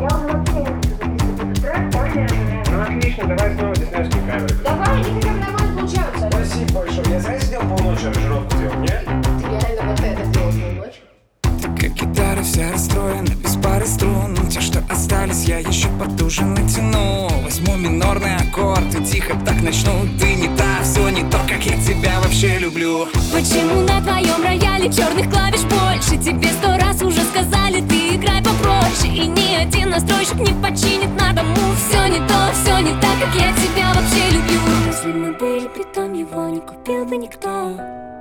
Ну отлично, давай снова диснеевскую камеру. Давай, они хотя бы нормально получаются. Спасибо большое. Я зря сидел полночи аранжировку делал, нет? Ты реально вот это сделал свою ночь? Как гитара вся расстроена, без пары струн. Те, что остались, я еще потуже натяну. Возьму минорный аккорд и тихо так начну. Ты не та, все не то, как я тебя вообще люблю. Почему на твоем рояле черных клавиш больше? Тебе 100 раз уже сказали, ты играй попроще. И ни один настройщик не починит на дому. Все не то, все не так, как я тебя вообще люблю. Если мы были, притом его не купил бы никто.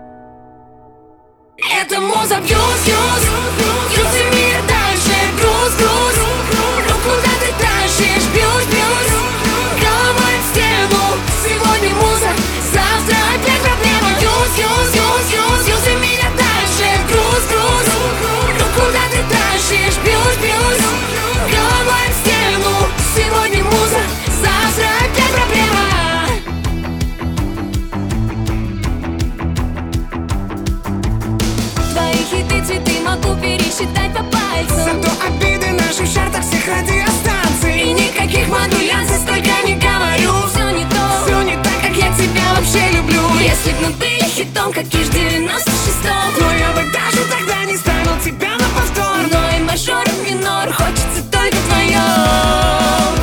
Это муза бьюз, бьюз, бьюз и мир дальше. Груз, груз, ну куда ты тащишь? Бьюз, бьюз, головой в стену. Сегодня муза, завтра опять проблема. Бьюз, бьюз, бьюз, бьюз, бьюз и меня дальше. Груз, груз, ну куда ты тащишь? Бьюз, бьюз, головой в стену. Сегодня муза, завтра опять проблема. Цветы могу пересчитать по пальцам. Зато обиды наши в чартах всех радиостанций. И никаких модуляций столько не говорю. Все не то, Все не так, как я тебя вообще люблю. если б мы были хитом, как Киш в 96-м. Но я бы даже тогда не ставил тебя на повтор. Но и мажор, и минор хочется только вдвоем.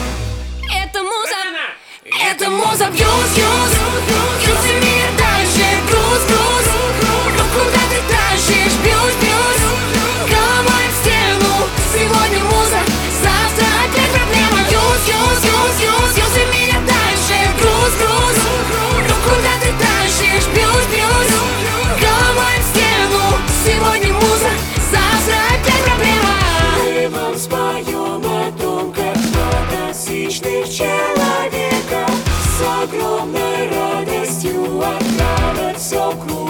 Это муза бьюз, бьюз, бьюз и мир дальше. Груз, груз, ну куда ты тащишь? Бьюз, бьюз, головой в стену. Сегодня муза, завтра опять проблема. Бьюз, бьюз, бьюз, бьюз, бьюз и меня дальше. Груз, груз, ну куда ты тащишь? Бьюз, бьюз, головой в стену. Сегодня муза, завтра опять проблема. Мы вам споем о том, как два токсичных человека с огромной радостью отправят все круг.